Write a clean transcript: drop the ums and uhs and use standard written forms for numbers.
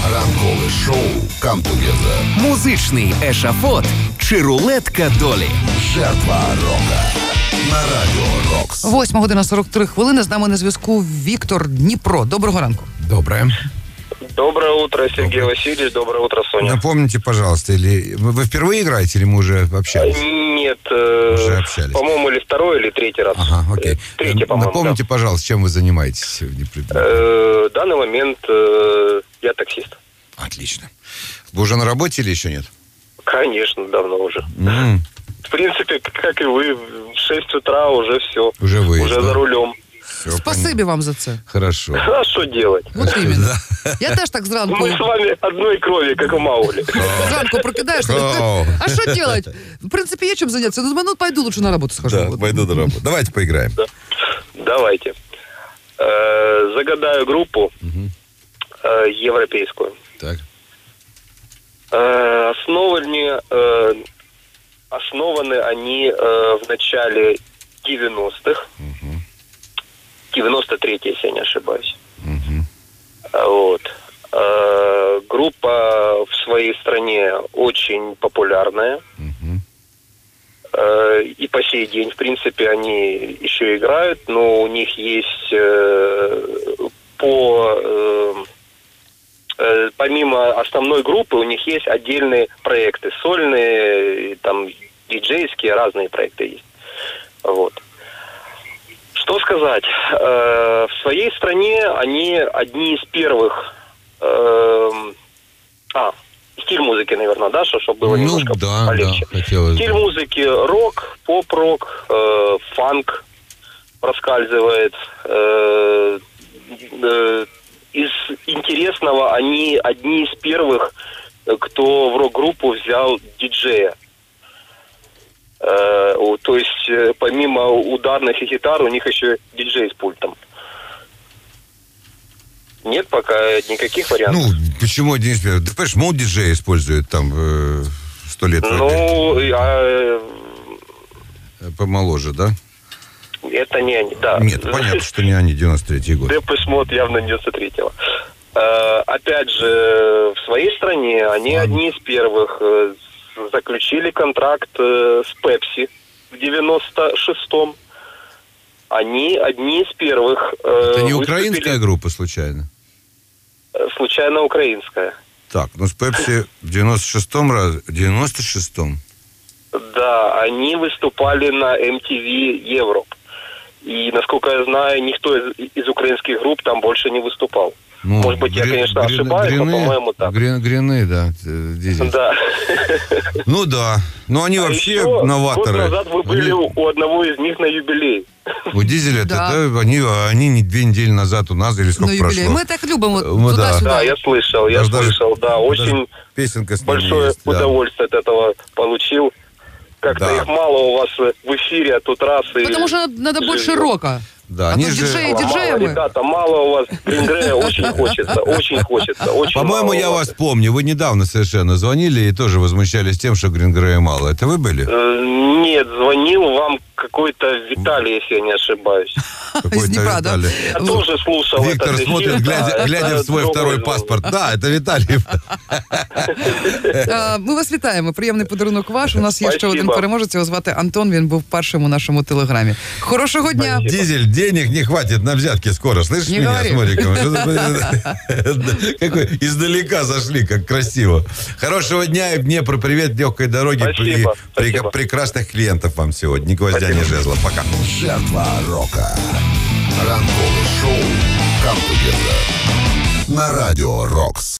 Ранкове шоу «Come Together». Музичний ешафот чи рулетка долі. Жертва рока. На Радіо Рокс. 8:43. З нами на зв'язку Віктор, Дніпро. Доброго ранку. Доброе. Доброе утро, Сергей Васильевич. Доброе утро, Соня. Напомните, пожалуйста, или вы впервые играете, или мы уже общались? Нет, Уже общались. по-моему, или второй, или третий раз. Ага, окей. Третий, по-моему, Напомните, пожалуйста, чем вы занимаетесь? В данный момент я таксист. Отлично. Вы уже на работе или еще нет? Конечно, давно уже. В принципе, как и вы, в 6 утра уже все. Уже выезд, Уже да? за рулем. Все, Спасибі вам за це. Хорошо. А что делать? От іменно. Я теж так зранку. Мы с вами одной крови, как у Маугли. Зранку прокидаєшся. А що делать? В принципі, є чим зайнятися. Ну, думаю, пойду лучше на работу схожу. Да, пойду на работу. Давайте поиграем. Давайте. Загадаю группу европейскую. Так. Основаны они в начале 90-х. 93-й, если я не ошибаюсь. Вот. Группа в своей стране очень популярная. И по сей день, в принципе, они еще играют, но у них есть помимо основной группы, у них есть отдельные проекты, сольные, там, диджейские, разные проекты есть. Вот. Что сказать? В своей стране они одни из первых... стиль музыки, наверное, да, чтобы было немножко полегче. Да, хотелось. Стиль музыки рок, поп-рок, фанк проскальзывает. Из интересного, они одни из первых, кто в рок-группу взял диджея. То есть, помимо ударных и гитар, у них еще диджей с пультом. Нет пока никаких вариантов. Ну, почему один из первых? Да, понимаешь, мол, диджей используют там 100 лет. Помоложе, да? Это не они, да. Нет, понятно, что не они, 93-й год. Депеш Мод явно 93-го. Опять же, в своей стране они одни из первых заключили контракт с Пепси в 96-м. Они одни из первых Это не украинская группа, случайно? Случайно украинская. Так, ну с Пепси в 96-м? Да, они выступали на MTV Europe. И, насколько я знаю, никто из украинских групп там больше не выступал. Ну, может быть, я, конечно, ошибаюсь, но, по-моему, так. Грины, да. Дизель. Да. Ну, да. Ну, они вообще еще новаторы. Год назад вы были у одного из них на юбилей. У Дизеля, Да. они 2 недели назад у нас, или сколько На юбілей. прошло. Ми так любимо Да. туди-сюди. Да, я слышал, да. Очень Песенка с ними большое есть, да. удовольствие от этого получил. Как-то Да. их мало у вас в эфире, а тут раз и... Потому что надо больше рока. Да, А они тут же... диджеи Мало, диджеями. ребята, мало у вас Green Grey, очень хочется. Очень По-моему, мало я у вас помню. Вы недавно совершенно звонили и тоже возмущались тем, что Green Grey мало. Это вы были? Нет, звонил вам какой-то Виталий, если я не ошибаюсь. Из Днепра, да? Виталий. Я тоже слушал Виктор этот эфир, смотрит, да, глядя это в свой другой второй звонок. паспорт. Да, это Виталий. Ми вас вітаємо. Приємний подарунок ваш. У нас є ще Спасибо. один переможець. Його звати Антон. Він був першим у нашому телеграмі. Хорошого дня. Дизель, денег не хватит на взятки скоро. Слышишь Не меня говори. с Мориком? Какой издалека зашли, как красиво. Хорошего дня и Днепр. Привет, легкой дороги. Спасибо, спасибо. Прекрасных клиентов вам сегодня. Ни гвоздя, ни жезла. Пока. Жертва рока. Ранкове шоу «Come Together». На Радіо Рокс.